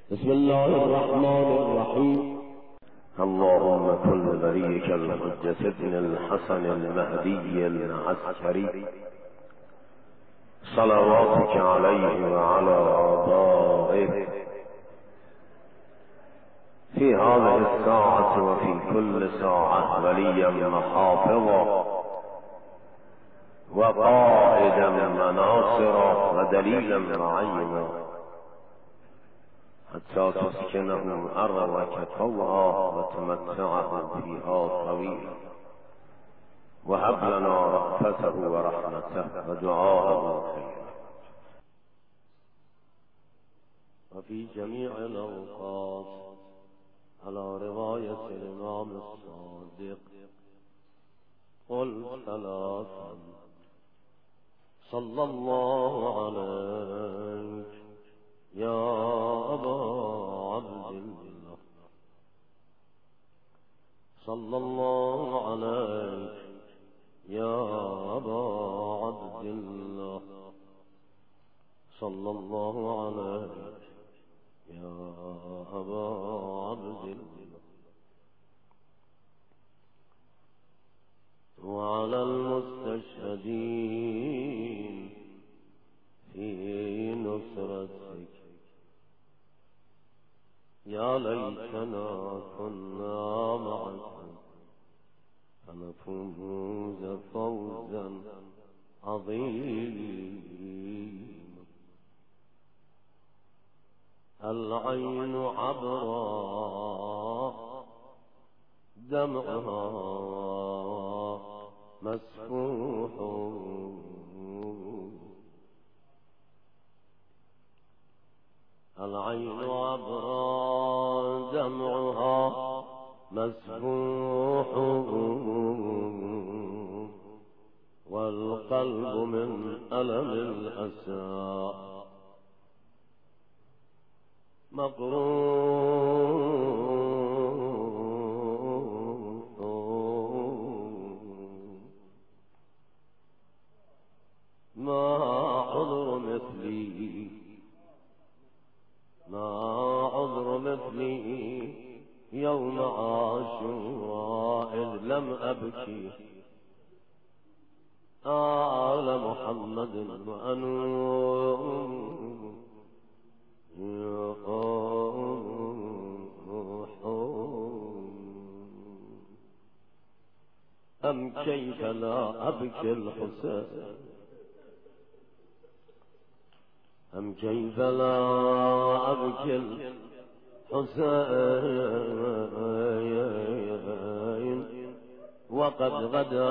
بسم الله الرحمن الرحیم. اللهم كن لوليك الحجة ابن الحسن المهدي العسكري صلواتك عليه وعلى آبائه في هذه الساعة وفي كل ساعة وليا محافظا وقائدا مناصرا ودليلا معينا حتى تسكنه أرضك طوعا وتمتعه فيها طويلا وهب لنا رأفته ورحمته ودعاءه خيرا. وفي جميع الأوقات على رواية الإمام الصادق قل ثلاثا صلى الله عليك يا أبا عبد الله، صلى الله عليك يا أبا عبد الله، صلى الله عليك يا أبا عبد الله. وعلى المستشهدين في نصرتك يا ليتنا كنا معكم فنفوز فوزا عظيما. العين عبراء دمعها مسفوح، العين عبراء دمعها مسفوح والقلب من ألم الأسى مقروح. ما عذر مثلي، ما عذر مثلي يوم عاشوراء إذ لم أبكي آل محمد وأنوح. أم كيف لا أبكي الحسين، أم كيف لا أبكي الحسين وقد غدا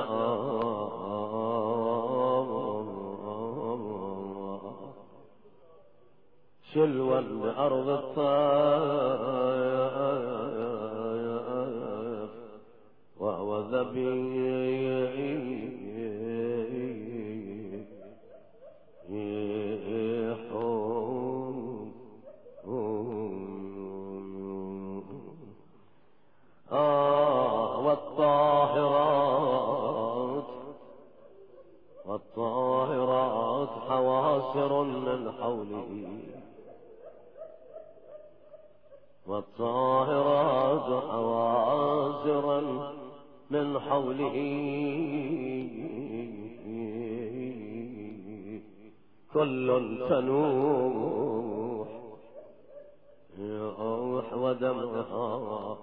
شلوا لأرض الطائف وهو ذبيح. والطاهرات حواسر من حوله، والطاهرات حواسرا من حوله كل تنوح يروح ودمها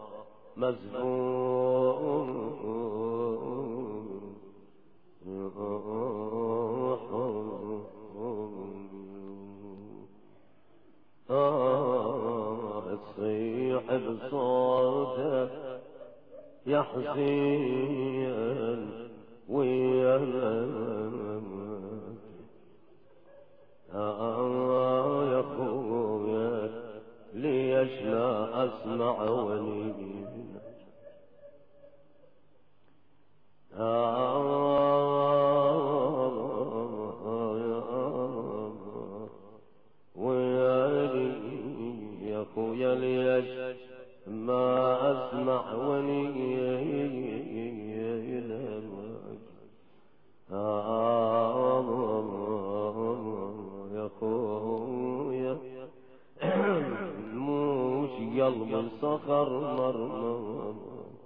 مزفوح. تصيح بصوته يا حسين ويهمك يا خويا ليش لا أسمع ونين يا خويا ليش ما أسمع ونيلك يا خويا قلبي صخر مرمر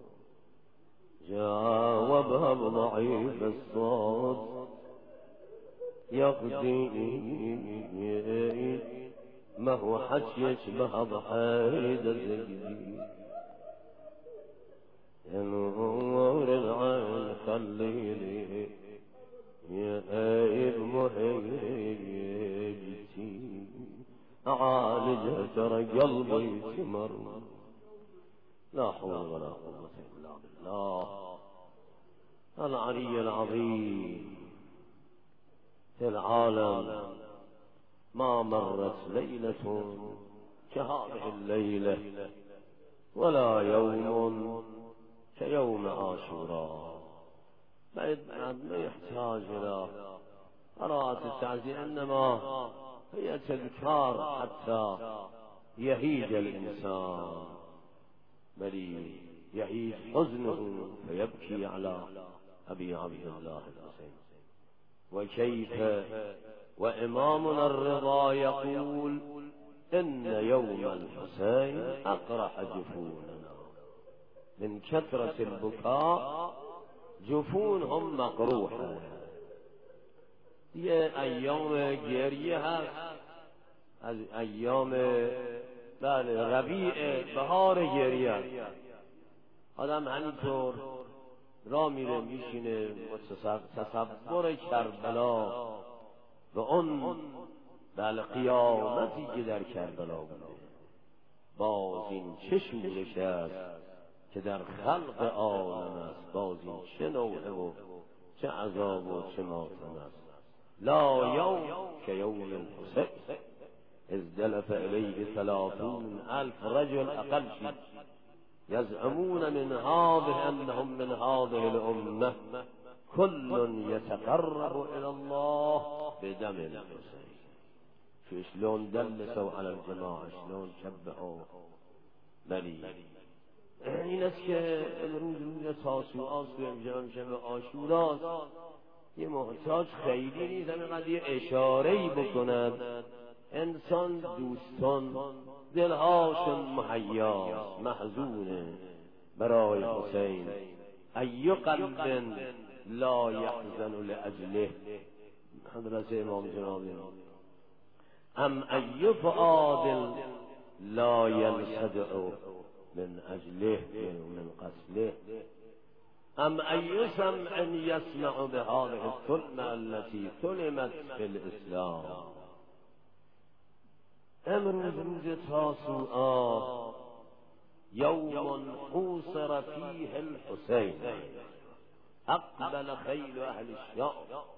جاوبها بضعيف الصوت يقضي ما هو حكي يشبه ضحيد الزقدي يا نور العين خليني يا ايب محيجتي اعالج ترى قلبي سمر لا حول ولا قوة الا بالله العلي العظيم. في العالم ما مرت ليلة كهذه الليلة ولا يوم كيوم عاشوراء. بعد ما يحتاج إلى قراءة التعزية، إنما هي تذكار حتى يهيج الإنسان، بل يهيج حزنه فيبكي على أبي عبد الله الحسين. وكيف وإمامنا الرضا يقول إن يوم الحسين أقرح جفوننا، من كثرة البكاء جفونهم مقروحة. یه ایام گریه هست، از ایام ربیع بهار گریه. آدم همینطور را میره میشینه تصور کربلا و اون قیامتی که در کربلا بوده. باز این چه شورش است که در خلق عالم است، باز این چه نوعه و چه عذاب و چه ماتم است. لا یوم که یوم الحسین اذ دلف الیه 30,000 رجل اقل شد يزعمون من هذه أنهم من هذه الأمة كل يتقرب إلى الله بدم الحسين. شلون دلسوا على الجماعة، شلون شبهوا بلي. این است که روز تاسوعاست و امشب شب عاشوراست. یه محتاج خیلی نیست همین قضیه اشاره‌ای بکند. انسان دوستان دلهاشون محیاست، محزونه برای حسین. ای قلب لا یحزن لاجله، حضرت امام جنابی. ام ای فؤاد لا ينصدع من اجله من قتله، ام ای سمع يسمع بهذه الكلمة التي كلمت في الاسلام. امروز روز تاسوعا، یوم حوصر فیه الحسین، اقبل خیل اهل الشام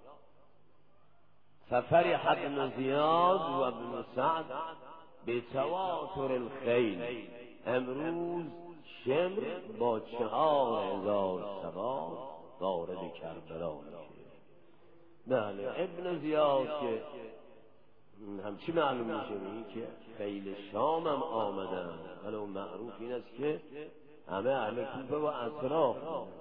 ففرح ابن زیاد و ابن سعد بتواتر الخیل. امروز شمر با 4,000 سوار وارد کربلا میشه. بله، ابن زیاد که همچی معلوم میشه که خیل شام هم آمدن، ولی اون معروف این است که همه اهل کوفه و اطراف.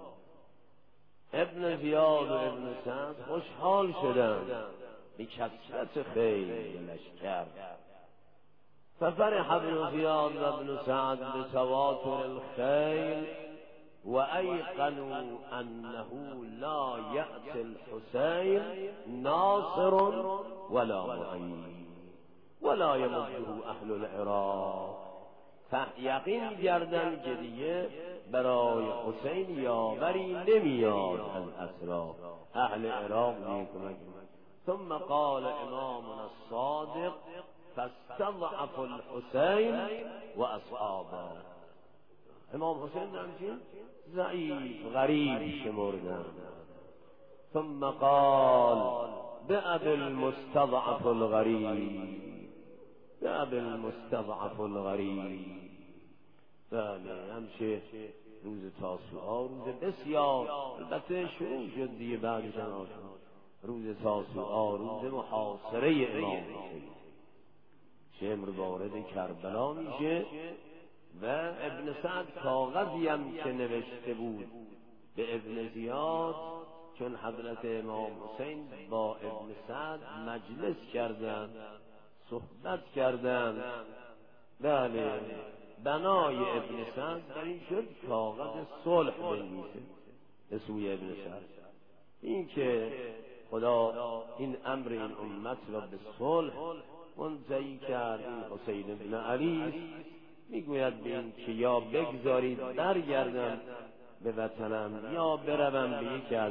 ابن زیاد و ابن سعد خوشحال شدن به کثرت خیل لشکر. ففرح ابن زیاد و ابن سعد بتواتر الخیل و ایقنوا انه لا یأتی الحسین ناصر ولا معین ولا یمده اهل العراق. یقین گردن که دیگه برای حسین یاوری نمیاد از اطراف، اهل عراق نیکمک. ثم قال امامنا الصادق فاستضعف الحسین و اصحابه. امام حسین همچین ضعیف غریب شمردن. ثم قال بأبي المستضعف الغریب، بأبي المستضعف الغریب. بله، همشه روز تاسوعا روز بسیار، البته شروع شد دیگه بعدش روز تاسوعا روز محاصره امام حسین. شمر وارد کربلا میشه و ابن سعد کاغذی هم که نوشته بود به ابن زیاد، چون حضرت امام حسین با ابن سعد مجلس کردند، صحبت کردند. بله، بنای ابن سعد در این شد کاغذ صلح بنویسه به سوی ابن سعد، این که خدا این امر این امت را به صلح منتهی کرد. این حسین ابن علی میگوید به این که یا بگذارید برگردم به وطنم یا بروم به یکی از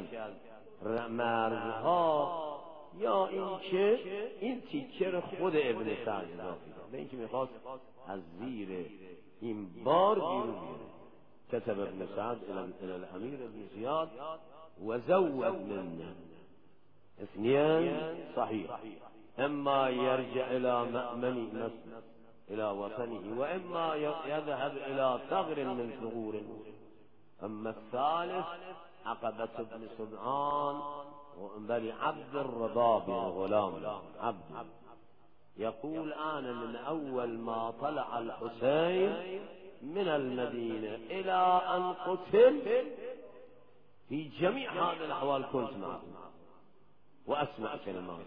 مرزها، یا این که این تیکه رو خود ابن سعد اضافه کرد، به این که میخواست از زیر این بار بیرون بیاره. كتب ابن سعد الى الامير ابن زياد وزود منه اثنين صحيح، اما يرجع الى مأمن الى وطنه واما يذهب الى ثغر من ثغور. اما الثالث عقبة بن سبعان بل عبد الرباب غلام عبد يقول أنا من أول ما طلع الحسين من المدينة إلى أن قتل في جميع هذه الأحوال كنت معه وأسمع كلمات.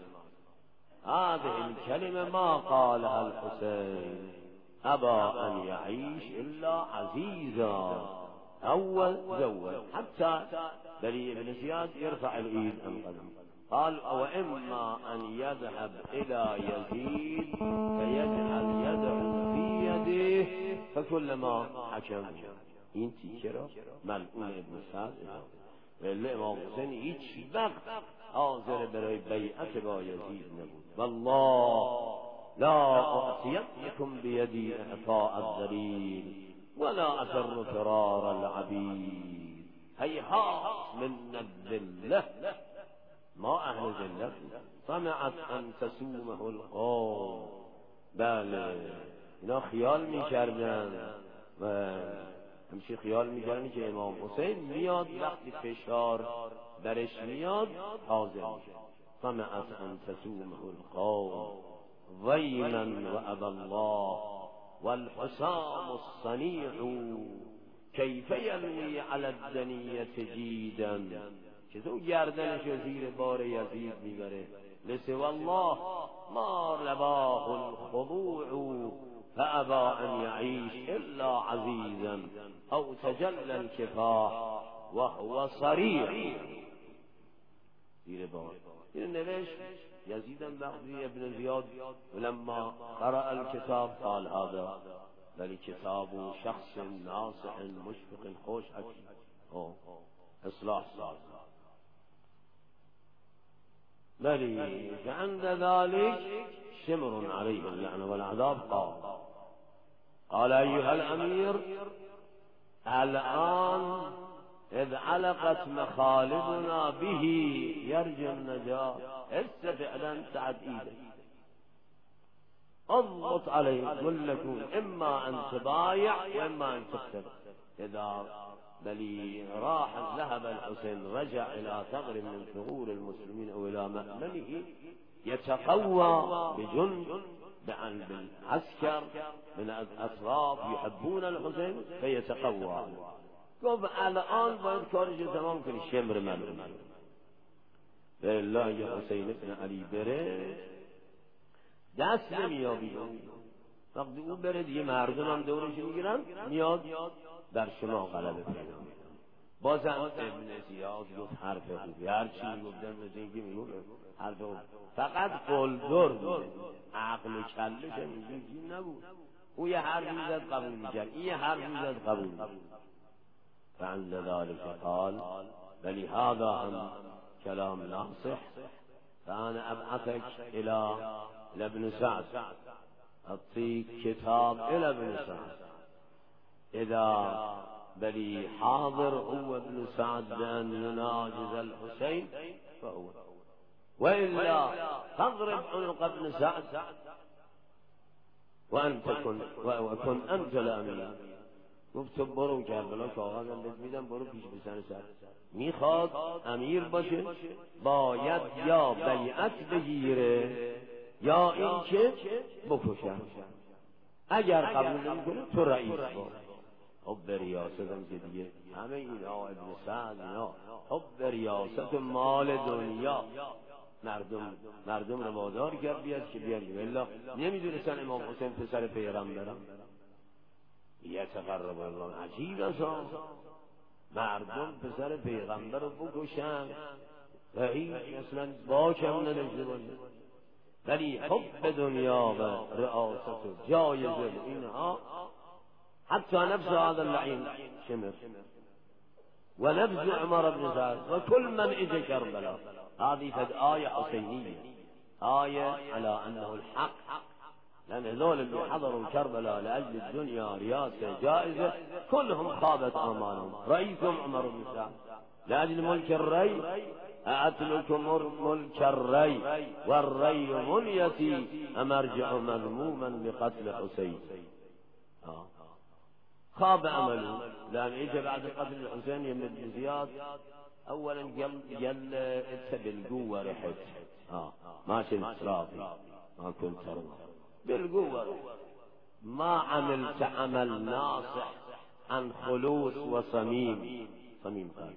هذه الكلمة ما قالها الحسين أبى أن يعيش إلا عزيزا أول زول، حتى بلي بن زياد يرفع الإيد عن قدم. قال وإما أن يذهب إلى يزيد فيجعل يده في يده فكلما حكم. این تیکه را ملعون ابن سعد ولی امام حسین هیچ وقت حاضر برای بیعت با یزید نبود. والله لا أعطيكم بيدي إعطاء الذليل ولا أسر فرار العبيد. هيهات من الذلة ما أهل ذلة طمعت أن تسومه القوم. بله اینا خیال میکردن و همچی خیال میکردن که امام حسین میاد وقتی فشار درش میاد حاضر میشه. طمعت أن تسومه القوم ويلا وأبى الله والحسام الصنيع كيف يلوي على الدنية جيدا. چطور گردنش زیر بار یزید میبره. لسوى الله ما رباه الخضوع فأبى أن يعيش إلا عزيزا أو تجلى الكفاح وهو صريع. زیر بار این نوشت يزيدا بغضي ابن زياد ولما قرأ الكتاب قال هذا بل كتاب شخص ناصح مشفق خوش حكيم اصلاح صالح. بل فعند ذلك شمر عليه اللعنة والعذاب قال أيها الأمير الآن إذ علقت مخالبنا به يرجو النجاة فعلا سعد إيدك اضغط عليه كلكم إما أن تبايع وإما أن تقتل. إذا بلي راح ذهب الحسين رجع إلى ثغر من ثغور المسلمين أو إلى مأمنه يتقوى بجند بالعسكر من الأطراف يحبون الحسين فيتقوى. گفت الان باید کارش تمام کنی. شمر ملعون بالله یا حسین ابن علی بره دست نمیابی. وقتی او بره دیگه مردم هم دورش میگیرن میاد در شما غلبه پیدا میکنه. بازم ابن زیاد گفت حرف خوبی، هر چی میگفتن مثل اینکه میگفت حرف خوبی، فقط قلدر بود، عقل و کلش اینجوری نبود. او یه حرف میزد قبول میکرد، این یه حرف میزد قبول میکرد. فعند ذلك قال بل هذا هم كلام ناصح فأنا أبعثك إلى ابن سعد أعطيك كتاب إلى ابن سعد إذا بلي حاضر هو ابن سعد بأن يناجز الحسين فهو، وإلا تضرب عنق ابن سعد وكن أنت الأمير. گفت تو برو کربلا کاغذم بهت میدم برو پیش بزن سر. میخواد امیر باشه باید یا بیعت بگیره یا اینکه بکشه. اگر قبول نمیکنه تو رئیس باش. حب ریاستم که دیگه همه اینا ابن سعد اینا حب ریاست و مال دنیا مردم رو وادار کرد بیاد که بیاد. الا نمیدونستن امام حسین پسر پیغمبرم. یتقرب الله. عجیب است مردم پسر پیغمبر رو بکشن و هیچ اصلا باکم نداشته باشه، ولی حب دنیا و رئاست و جایزه اینها حتی نفس هذا اللعین شمر و نفس عمر بن سعد و كل من اجى کربلا. هذه فد آية حسينية، آية على أنه الحق، لأن هذول اللي حضروا كربلاء لأجل الدنيا رياسة جائزة كلهم خابت آمالهم. رئيسهم عمر بن سعد لأجل ملك الري، أعدت لكم ملك الري والري منيتي أمرجع مذموما بقتل حسين. خاب أمله، لأن إجا بعد قتل الحسين يمد بن زياد أولا قال إنت بالقوة رحت، ما كنت راضي، ما كنت راضي بالقوة، ما عملت عمل ناصح عن خلوص وصميم قال.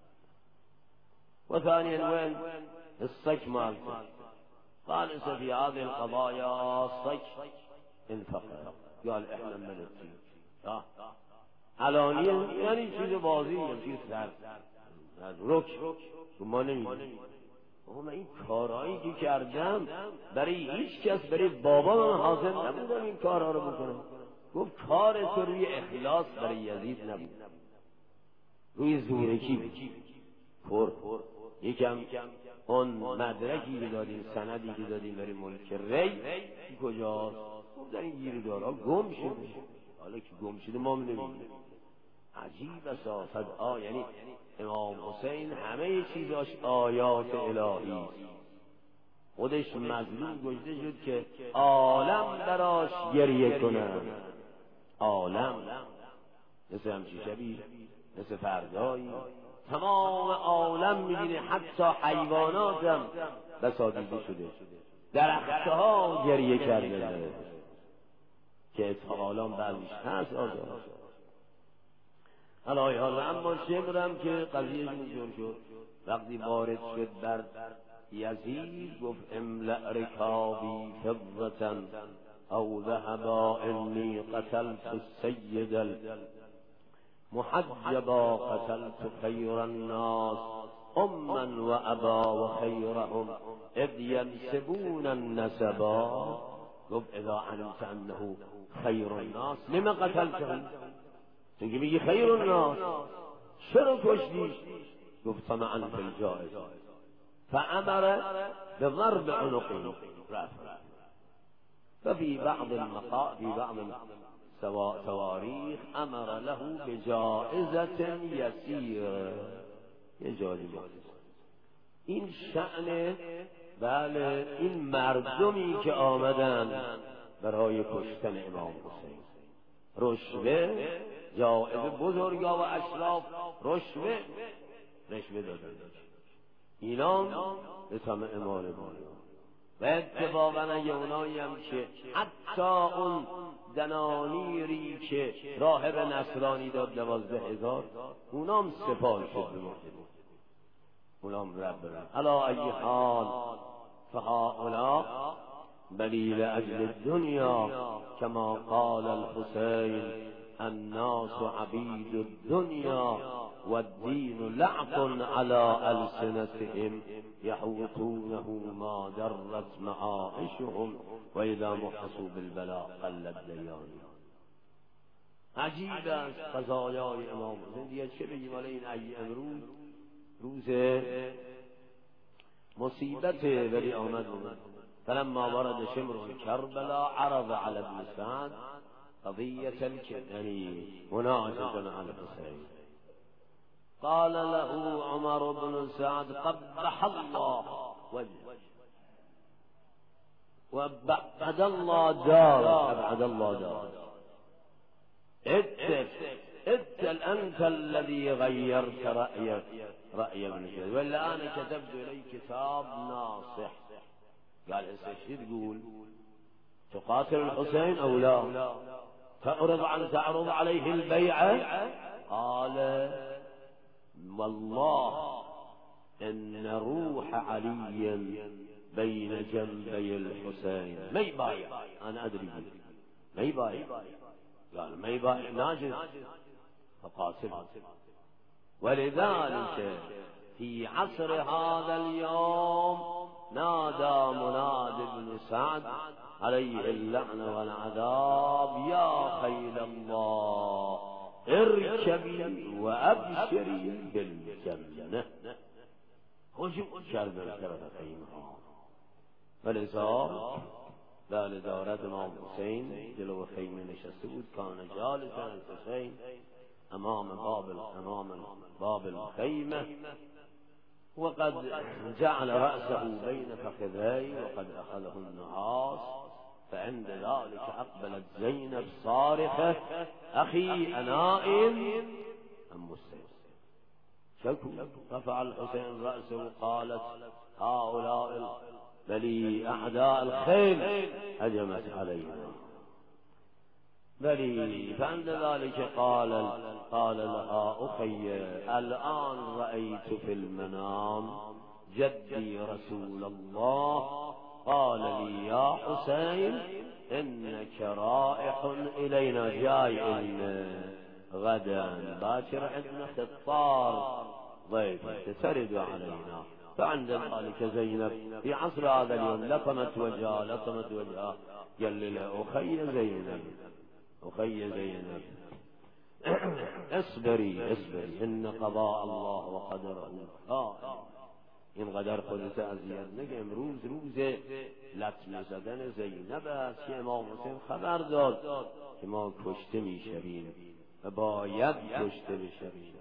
وثانيا وين الصك مالته؟ قال إنسى في هذه القضايا الصك انفقر، قال إحنا ملتين علانيا، يعني چیز بازی چیز سر رک ما نمیدونیم. من این کارهایی که کردم برای هیچ کس، برای بابا من حاضر نبودم این کارها رو بکنم. گفت کار تو روی اخلاص برای یزید نبود، روی زورکی بود. یکم اون مدرکی که دادیم، سندی که دادیم برای ملک ری کجاست؟ گفت در این گیردارها گم شده. حالا که گم شده ما نمیدونیم. عجیب است یعنی امام حسین همه چیزاش آیات الهی است. خودش مظلوم گشته شد که عالم براش گریه کنن، عالم مثل همچی شبی، مثل فردایی تمام عالم میبینه، حتی حیوانات هم بسا دیده شده، درختها گریه کرده که عالم بعضیش هست آزاد. حالا اما شمرم که قضیهش اینجور شد، وقتی وارد شد بر یزید گفت املأ رکابی فضة او ذهبا انی قتلت السید المحجبا قتلت خیر الناس اما و ابا و خیرهم اذ ینسبون النسبا. گفت اذا علمت انه خیر الناس لما قتلتهم؟ چون که میگی خیر الناس چرا کشتی؟ گفت طمعا فی الجائز فامر بضرب عنقه. ففي بعض التواريخ امر له بجائزة يسيرة، یه جایزه. این شأن بله این مردمی که آمدن برای کشتن امام حسین، رشوه جایزه بزرگا و اشراف رشوه دادن، اینان به طمع مال و اتفاقا اگه اونایی هم که حتی اون دنانیری که راهب نصرانی داد 12,000 اونام سپاه شد، اونام رب علا ای حال فهؤلاء بلی لأجل الدنیا كما قال الحسين الناس عبید الدنیا والدين لعب على ألسنتهم يحوطونه ما درت معائشهم وإذا محسوا بالبلاء قلت ديانهم. عجیب است قضایای امام حسین. دیگه چه بگیم؟ حالا این امروز روز مصیبت ولی آمد فلما ورد شمر کربلا عرض على ابن سعد قضية يعني مناجزة على الحسين. قال له عمر بن سعد قبح الله وجهه وابعد الله دارك، ابعد الله دارك، أنت الذي غيرت رأي ابن سعد، ولا أنا كتبت إليك كتاب ناصح. قال استشهد، قول تقاتل الحسين أو لا، تعرض عليه البيعة؟ قال والله إن روح علي بين جنبي الحسين. ما يبايع، أنا أدري ما يبايع، قال ما يبايع ناجز فقاتله. ولذلك في عصر هذا اليوم نادى مناد بن سعد عليه اللعنة والعذاب: يا خيل الله اركبي وأبشري بالجنة. خشوا شرب الكرة خيمها. فلذا لا لدارت امام حسين جلو خيمه نشسته، كان جالسا الحسين امام باب الخيمه، وقد جعل رأسه بين فخذيه وقد أخذه النعاس. فعند ذلك أقبلت زينب صارخة: أخي أنائم أم مسلم؟ شكو. رفع الحسين رأسه قالت: هؤلاء بلي أعداء الخيل هجمت علينا بلي. فعند ذلك قال لها: أخي الآن رأيت في المنام جدي رسول الله قال لي: يا حسين إنك رائح إلينا، جاي إن غدا باكر عندنا خطار ضيف تسرد علينا. فعند ذلك زينب في عصر هذا اليوم لطمت وجهها قال لها: أخي زينب اصبري إن قضاء الله وقدره این قدر خودت اذیت نکن. امروز روز لطمه زدن زینب است که امام حسین خبر داد که ما کشته میشویم و باید کشته بشویم.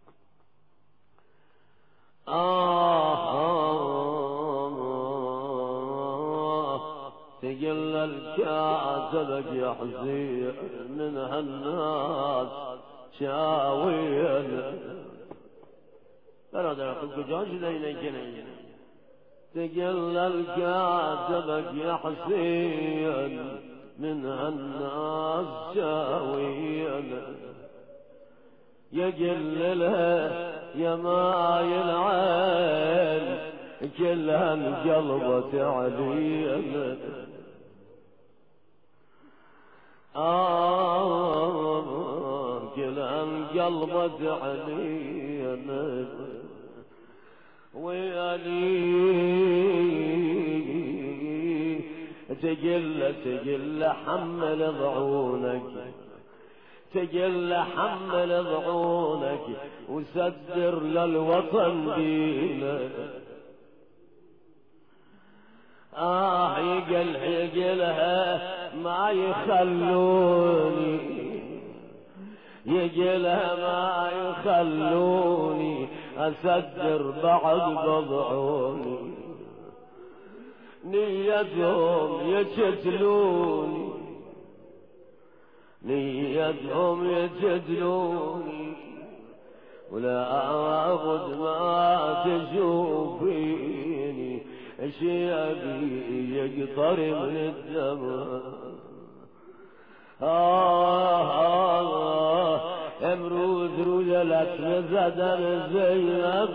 تقل الكاتب يحزين منها الناس شاويا. برادر خود کجا شده اینه که نه؟ تقل الكاتب يحزين منها الناس شاويا. يقل لها يا ماي العين كلها انقلبت عليا. كلها انقلبت عليا ويالي. تقل حمل ضعونك، تقل حمل ضعونك وسدر للوطن دينك. يقلها ما يخلوني، يقلها ما يخلوني أسدر بعد بضعوني. نيتهم يجتلوني، نيتهم يجتلوني ولا أخذ ما تشوفيني شيبي يقطر من الدم. امروز روزلت زدن زینب،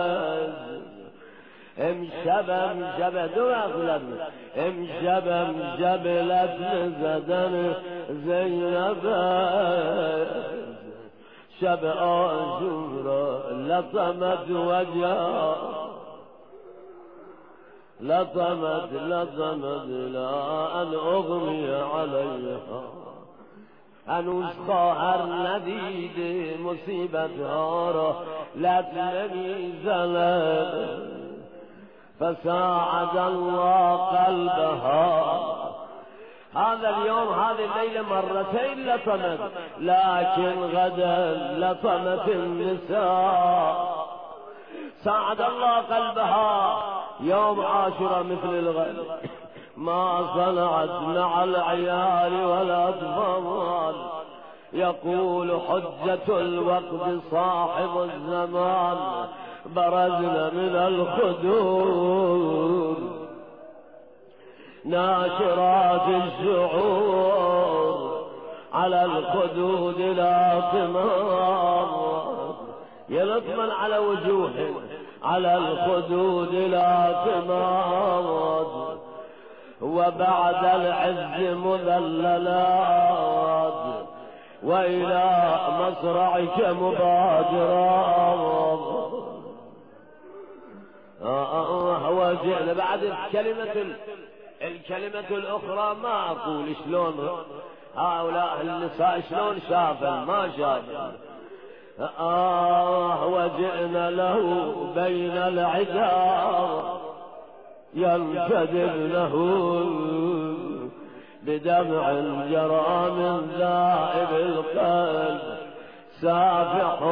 امشب دو اغلب امشب لت زدن زینب. شب آشورا لطمت وجهها، لطمت لا أن أغمي عليها. هنوز خواهر ندیده مصیبت ها را لطمه میزند. فساعد الله قلبها. هذا اليوم هذه الليلة مرتين لطمت، لكن غدا لطمت النساء. ساعد الله قلبها يوم عاشوراء مثل الغد، ما صنعت مع العيال والأطفال. يقول حجة الوقت صاحب الزمان: برزنا من الخدور ناشرات الشعور على الخدود لا ثمار. يلطمن على وجوه على الخدود لا ثمار. وبعد العز مذللات وإلى مصرعك مبادرا. وجئنا بعد الكلمة الأخرى ما أقول شلون هؤلاء النساء شلون شافن ما شافن. وجئنا له بين العذاب ينكدبنه بدمع جرى من ذائب القلب سافح.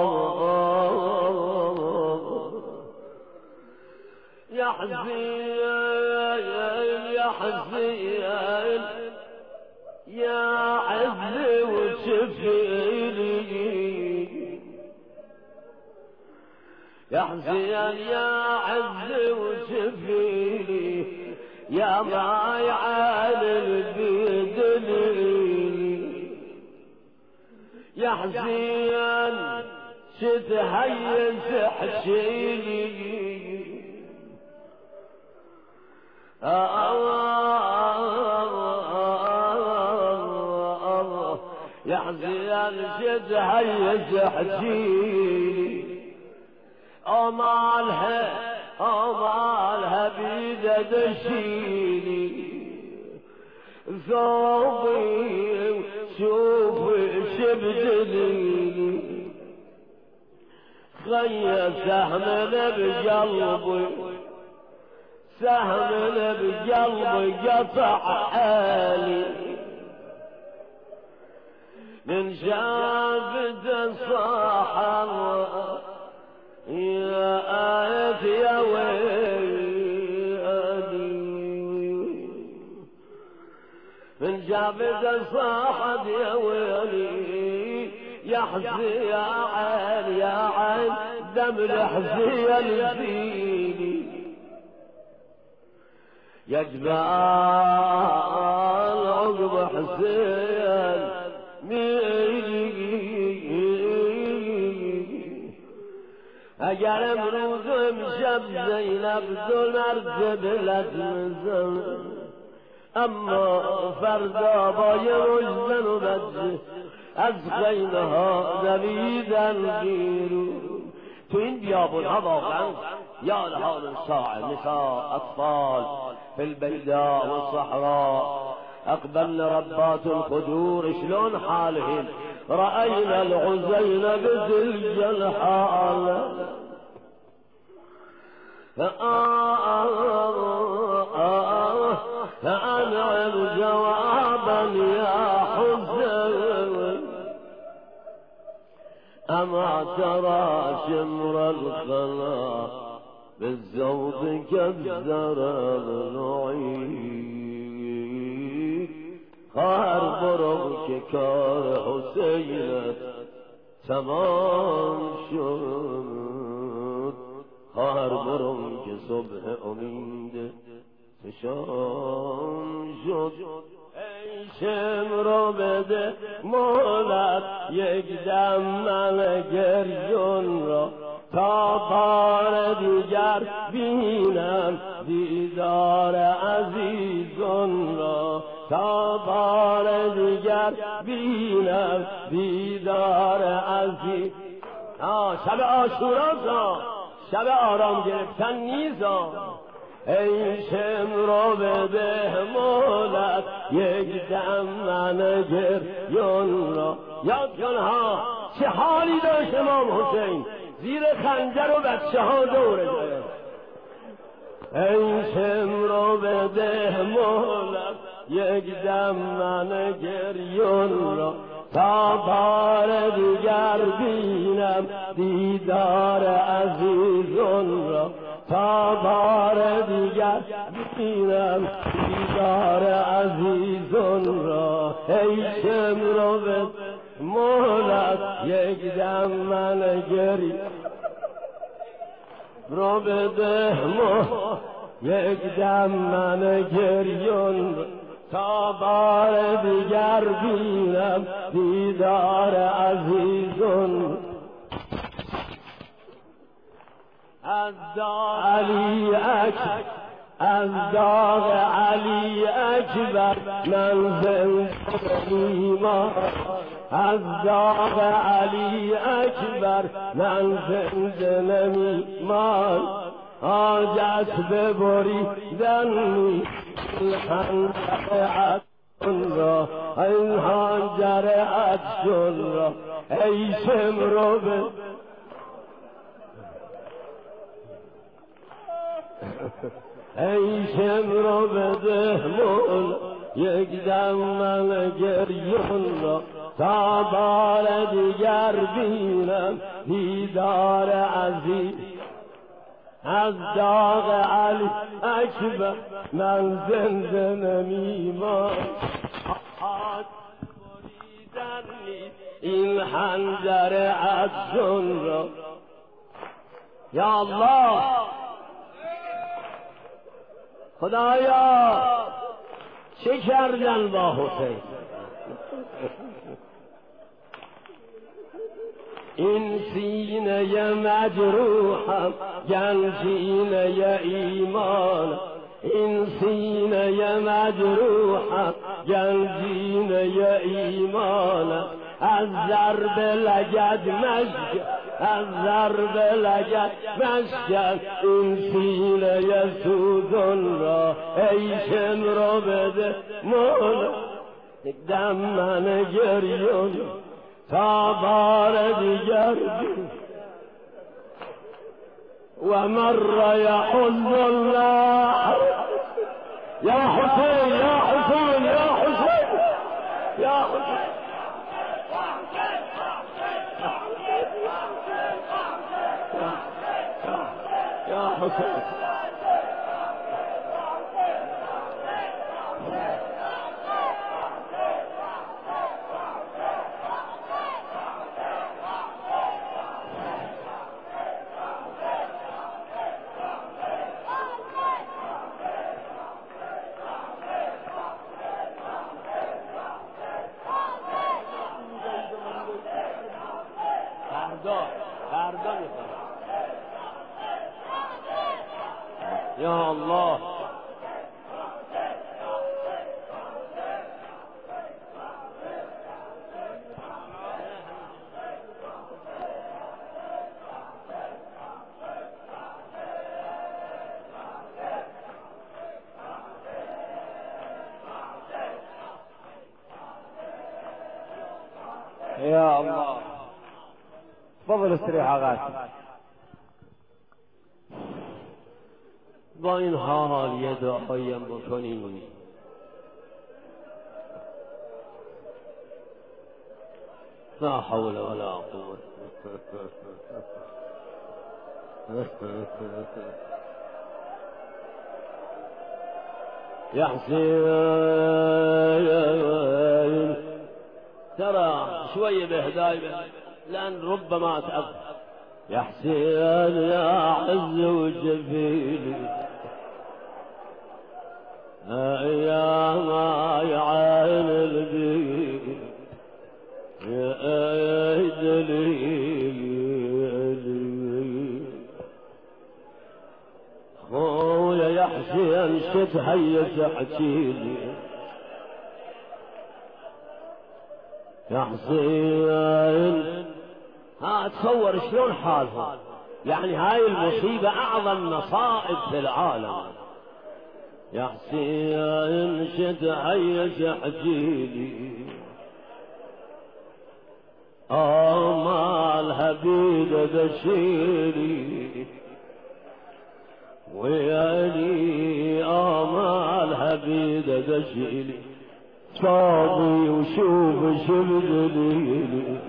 يحزين يحزين يا عزي وشفيني، يحزين يا عزي وشفيني يا ما يعلل بيدني. يحزين شتهيس حشيني يحزين شتهيس حشيني. أمالها بيده دشيني ثوبي شوفي شبدليني خيّ سهمنا بقلبي سهمنا بقلبي قطع حالي من شافته صاحب يا آية يا ويلي من شافته صاحب يا ويلي يحزي يا عين يا عين دم الحزي يزيني يا جبال عقب حسين اگر امروز امشب زینب دو مرتب لطمزم اما فردا با یه رجزن و بدجه از خیمه ها دویدن بیرون. تو این بیابون ها واقعا یا لحال ساعه نساء اطفال في البيداء والصحراء اقبلن ربات الخدور شلون حالهم رأينا العزين بتلك الحالة فأنعم جوابا يا حسين أما ترى شمر الخلا بالزوج كالزر النعيم خار برغ کار حسینت تمام شد خار برغ که صبح امید شام شد. ای شمرو بده مولد یک دم من گریون را تا بار دیگر بینم دیدار عزیزان را تا بار دیگر بینم دیدار عزیز. شب عاشورا شب آرام گرفتن نیزا ای شمرو بده مولد یک دم من گریون را. یاد کن ها چه حالی داشت امام حسین زیر خنجر و بچه ها دوره داره. ای شمرو بده مولد یک دم من گریون را تا بار دیگر بینم دیدار عزیزون را تا بار دیگر بینم دیدار عزیزون را. ای شمرو بده مولد یک دم من گری رو بده یک دم من گریون تا بار دیگر بینم دیدار عزیزون. از داغ علی اکبر از داغ علی اکبر من زنده ایمان از داغ علی اکبر من زنده نمیمان، حاجت ببریدن نیست خنجر عدسون را، این خنجر عدسون را ای شمرو به ای شمرو بده مولا، یک دم من گریون را تا بار دیگر بینم دیدار عزیز. از داغ علی اکبر من زنده نمیمان، این خنجر عدسون را. یا الله خدایا چه کردن با حسین؟ این سینه مجروحم گنجینه ایمان، این سینه مجروحم گنجینه ایمان، از ضرب لگد مشکن، از ضرب لگد مشکن این سینه سوزن را ای شمرو بده مولا، دم من گریون تا بار دیگر و مر یحل الله. یا حسین یا حسین یا حسین یا حسین یا حسین. فردا میخوام. یا الله يا الله. تفضل استريح آغاز. با این حال یه دعایم بکنیم. لا حول ولا قوة. يا حسين ترى شوية بهداي لأن ربما أتأخر. يا حسين يا عز وجبيلي يا ما يعين البيت يا دليل خويا يا حسين شد هيا احكيلي يا حسين. ها تصور شلون حالهم، يعني هاي المصيبة أعظم مصائب في العالم. يا حسين شد هيا احكيلي مالها بيد بشيري ويالي مالها بيد بشيري صابي وشوف شبدليلي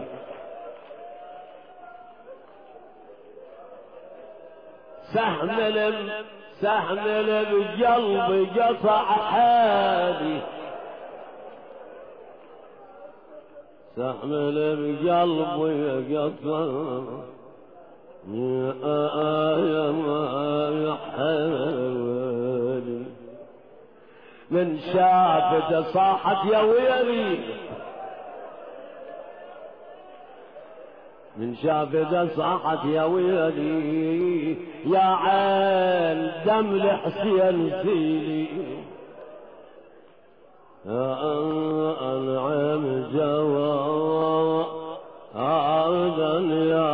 سحمل بقلبي قطع حالي سحمل بقلبي قطع يا ما حالي من شافته صاحت يا ويلي من شافته صاحت يا ويلي يا عين دم لحسين سيلي أنعم جوادا يا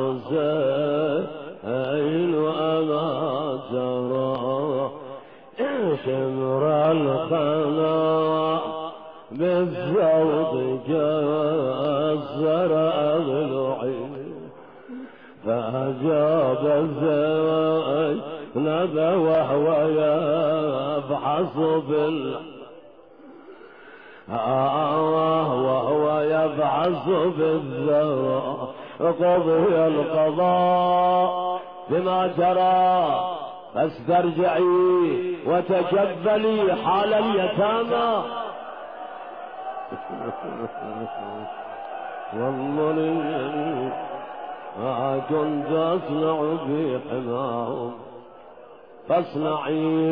حسين وما ترى شمر القنا بالصوت كسر أضلعي فأجاب الزينب وهو يفحص وهو يبعث بالذرى قضي القضاء بما جرى فاسترجعي وتكبلي حال اليتامى وانظري ما كنت أصنع في حماهم فاصنعي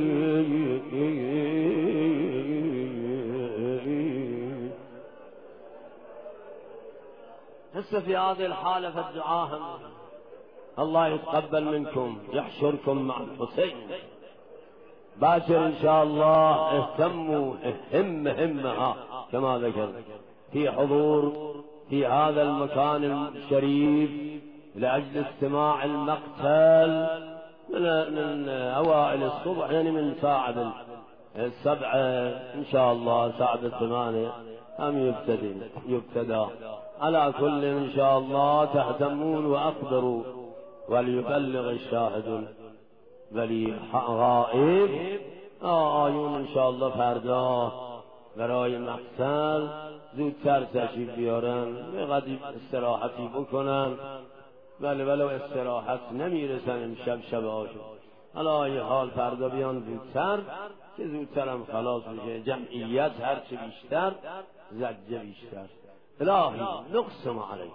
هسه في هذه الحالة فادعاهم الله يتقبل منكم يحشركم مع الحسين باكر إن شاء الله. اهتموا همها كما ذكر في حضور في هذا المكان الشريف لأجل استماع المقتل من أوائل الصبح يعني من ساعة 7 إن شاء الله ساعة 8 هم يبتدى على كل إن شاء الله تهتمون وأقدروا وليبلغ الشاهد ولی غائب آیون ان شاء الله فردا برای مقتل زودتر تشریف بیارن بقدر استراحتی بکنن ولو استراحت نمیرسن امشب شب آشو حالا حال فردا بیان زودتر که زودتر هم خلاص بشه جمعیت هرچه بیشتر زجه بیشتر. الهی نقسم علیک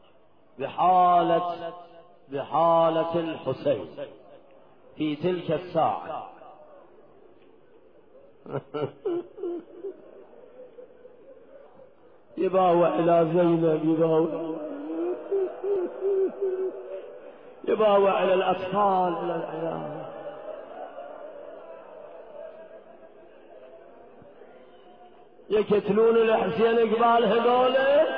بحالة الحسين في تلك الساعة يباوع إلى زينب يباوع إلى الأطفال إلى العيال يقتلون الحسين قبال هذوله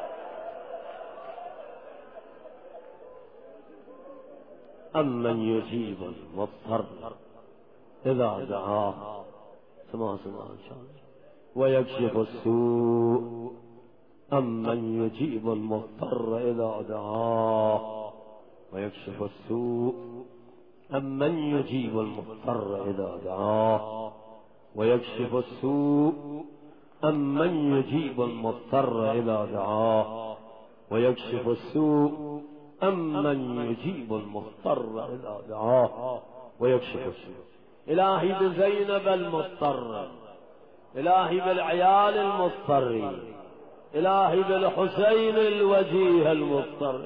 أمن يجيب المضطر إذا دعاه سمع إن شاء الله ويكشف السوء أمن يجيب المضطر إذا دعاه ويكشف السوء أمن يجيب المضطر إذا دعاه ويكشف السوء أمن يجيب المضطر إذا دعاه ويكشف السوء أمن يجيب المضطر إذا دعاه ويكشف السوء. إلهي بزينب المضطر، إلهي بالعيال المضطرين، إلهي بالحسين الوجيه المضطر،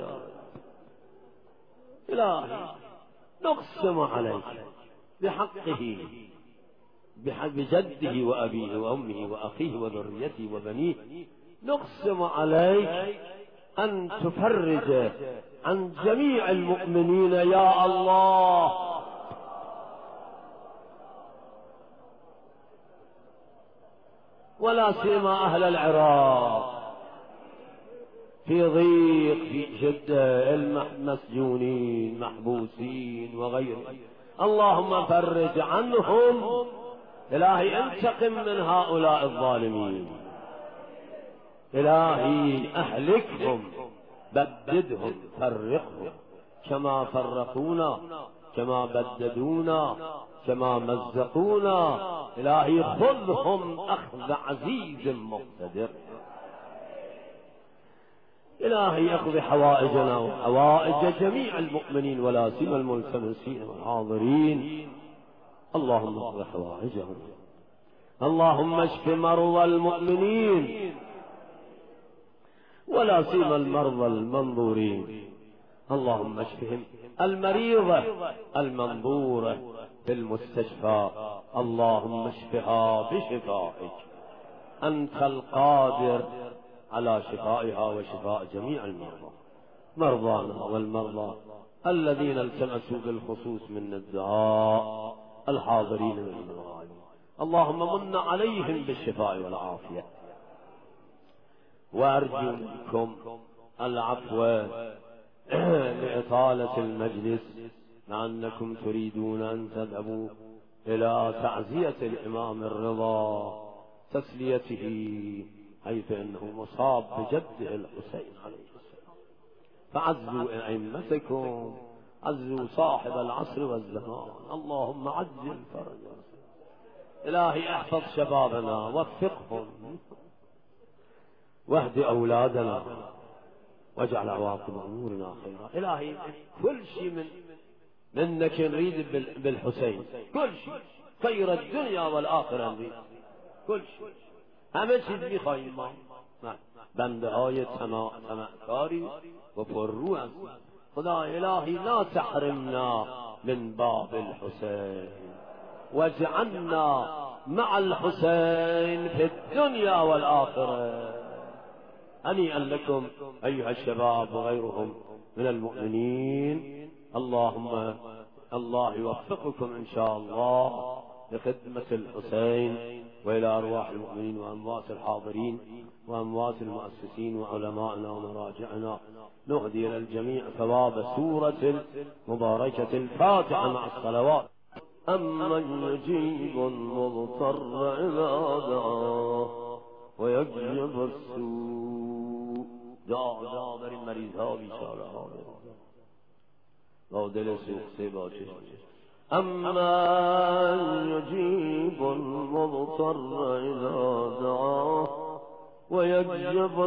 إلهي نقسم عليك بحقه بجده وأبيه وأمه وأخيه وذريته وبنيه، نقسم عليك أن تفرج عن جميع المؤمنين يا الله، ولا سيما أهل العراق في ضيق في شدة، المسجونين محبوسين وغيرهم، اللهم فرج عنهم. إلهي انتقم من هؤلاء الظالمين، إلهي أهلكهم، بددهم، فرقهم كما فرقونا، كما بددونا، كما مزقونا. إلهي خذهم أخذ عزيز مقتدر. إلهي اقض حوائجنا وحوائج جميع المؤمنين ولا سيما الملتمسين والحاضرين، اللهم اقض حوائجهم، اللهم اشف مرضى المؤمنين ولا سيما المرضى المنظورين، اللهم اشفهم. المريضة المنظورة في المستشفى اللهم اشفها بشفائك، أنت القادر على شفائها وشفاء جميع المرضى، مرضانا والمرضى الذين التمسوا بالخصوص من الدعاء، الحاضرين من الغائبين، اللهم من عليهم بالشفاء والعافية وأرجو منكم العفو لإطالة المجلس، مع أنكم تريدون أن تذهبوا إلى تعزية الإمام الرضا تسليته، حيث أنه مصاب بجده الحسين عليه السلام. فعزوا أئمتكم، عزوا صاحب العصر والزمان. اللهم عجل فرجا. إلهي احفظ شبابنا، وفقهم، واهد أولادنا، واجعل عواقب أمورنا خيرا. إلهي كل شيء منك نريد بالحسين، كل شيء، خير الدنيا والآخرة نريد، كل شيء، همه چیز میخواهیم ما. بنده های طمعکاری و پررو هستیم. خدا الهی لا تحرمنا من باب الحسين، واجعلنا مع الحسين في الدنيا والآخرة. هنيئا لكم أيها الشباب وغيرهم من المؤمنين. الله يوفقكم إن شاء الله لخدمة الحسين، وإلى أرواح المؤمنين وأموات الحاضرين وأموات المؤسسين وعلمائنا ومراجعنا نهدي إلى الجميع ثواب سورة المباركة الفاتحة مع الصلوات. أمن يجيب المضطر إذا دعاه ويكشف السوء. دعا بر این مریض ها بیچاره ها با دل سوخته باشه. أمن يجيب المضطر إذا دعاه ويكشف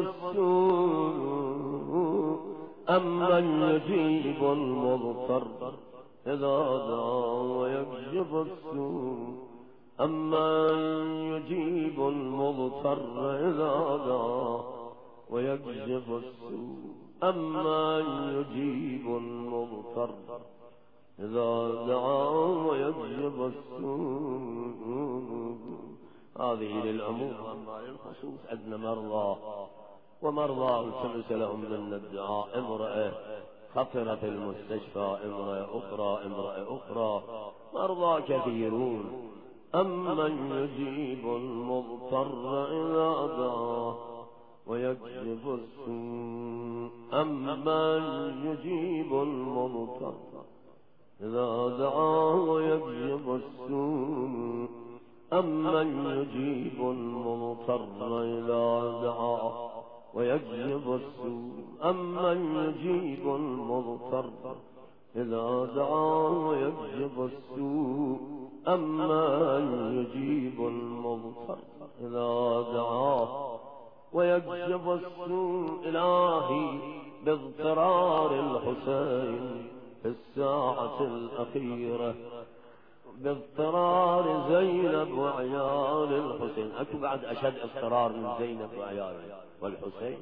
السوء. أمن يجيب المضطر إذا دعاه ويكشف السوء. أمن يجيب المضطر إذا دعاه ويكشف السوء. أمن يجيب المضطر إذا دعاه ويكشف السوء. هذه للعموم، أما للخصوص عندنا مرضى ومرضى التمس لهم من الدعاء. امرأة خطرة في المستشفى، امرأة أخرى، مرضى كثيرون. أمن يجيب المضطر إذا دعاه ويكشف السوء. أمن يجيب المضطر إذا دعاه ويكشف السوء. أمن يجيب المضطر إذا دعاه ويكشف السوء. أمن يجيب المضطر إذا دعاه ويكشف السوء. أمن يجيب المضطر إذا دعاه ويكشف السوء. إلهي باضطرار الحسين في الساعة الأخيرة، باضطرار زينب وعيال الحسين. أكو بعد أشد اضطرار من زينب وعيال والحسين.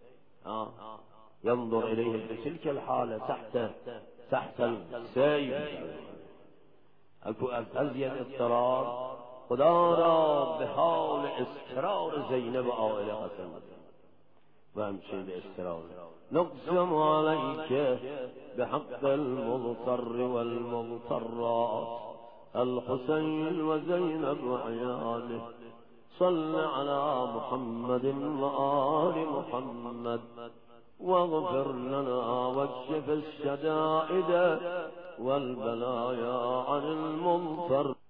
ينظر إليهم بتلك الحالة تحت السيف. أكو أزيد اضطرار. خدا را به حال اضطرار زينب وعائل حسن وهمچنین باسترار. نقسم عليك بحق المضطر والمضطرات الحسين وزينب وعياله. صل على محمد وآل محمد واغفر لنا واكشف الشدائد والبلايا عن المضطر.